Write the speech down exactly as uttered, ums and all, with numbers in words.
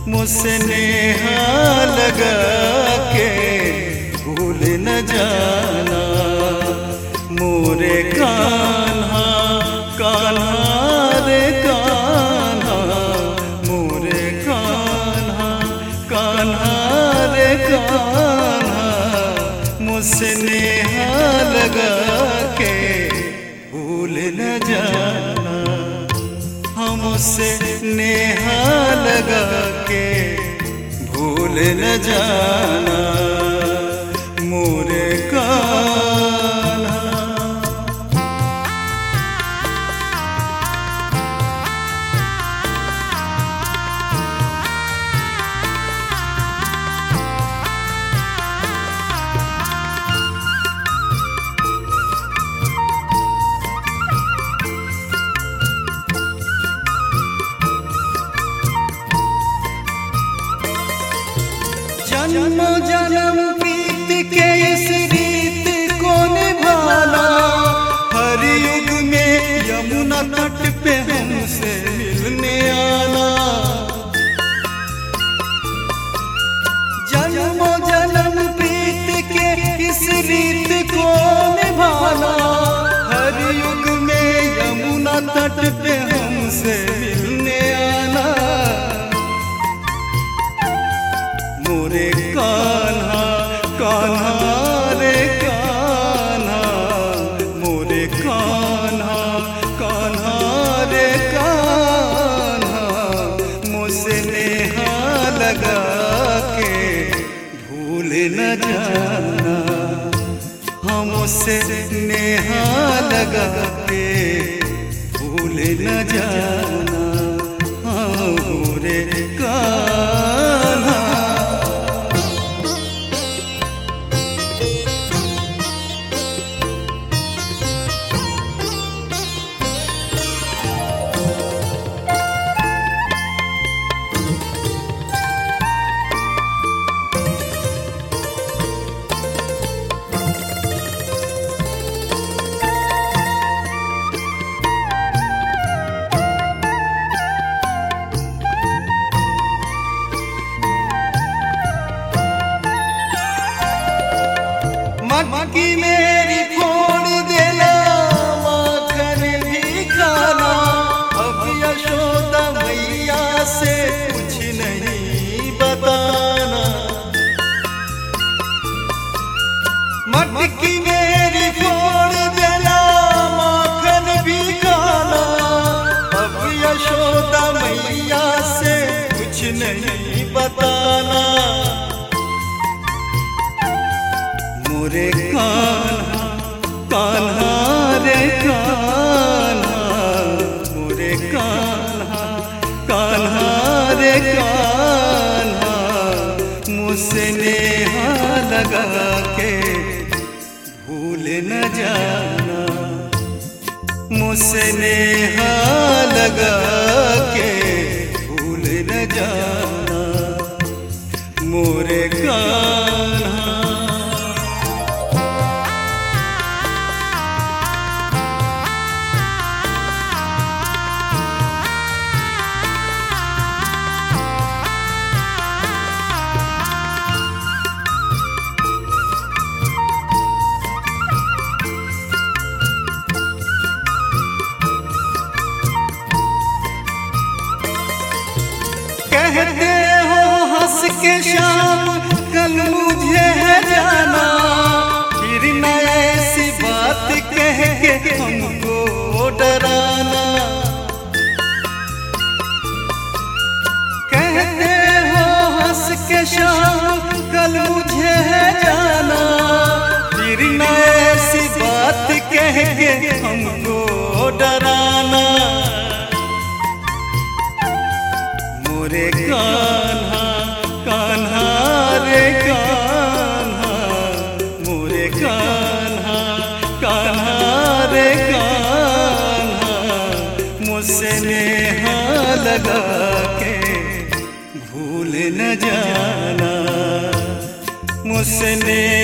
मुझसे नेहा लगा के भूल न जाना मोरे कान्हा कान्हा रे कान्हा मोरे कान्हा कान्हा रे कान्हा मुझसे नेहा लगा के भूल न जाना हमसे नेहा लगा के भूल न जाना मोरे कान्हा। जन्म जन्म प्रीत के इस रीत को निभाना हर युग में यमुना तट पे हमसे मिलने आना। जन्म जन्म प्रीत के इस रीत को निभाना हर युग में यमुना तट पे हमसे मिलने आना मोरे कान्हा कान्हा रे कान्हा मोरे कान्हा कान्हा रे कान्हा मुझसे नेहा लगा के भूल न जाना हमसे नेहा लगा के भूल न जाना हाँ मोरे कान्हा। मटकी मेरी फोड़ देना माखन भी खाना अब यशोदा मैया से कुछ नहीं बताना। मटकी मेरी फोड़ देना माखन भी खाना अब यशोदा मैया से कुछ नहीं बताना मोरे कान्हा कान्हा रे कान्हा मोरे कान्हा कान्हा रे कान्हा मुझसे नेहा लगा के भूल न जाना मुझसे नेहा लगा के भूल न जाना मोरे कान्हा। कहते हो हंस के शाम कल मुझे है जाना फिर न ऐसी बात कह के हमको डराना। कहते हो हंस के शाम कल मुझे है जाना फिर न ऐसी बात कह के हमको डराना मोरे कान्हा कान्हा रे कान्हा मोरे कान्हा कान्हा रे कान्हा मुझसे नेहा लगा के भूल न जाना मुझसे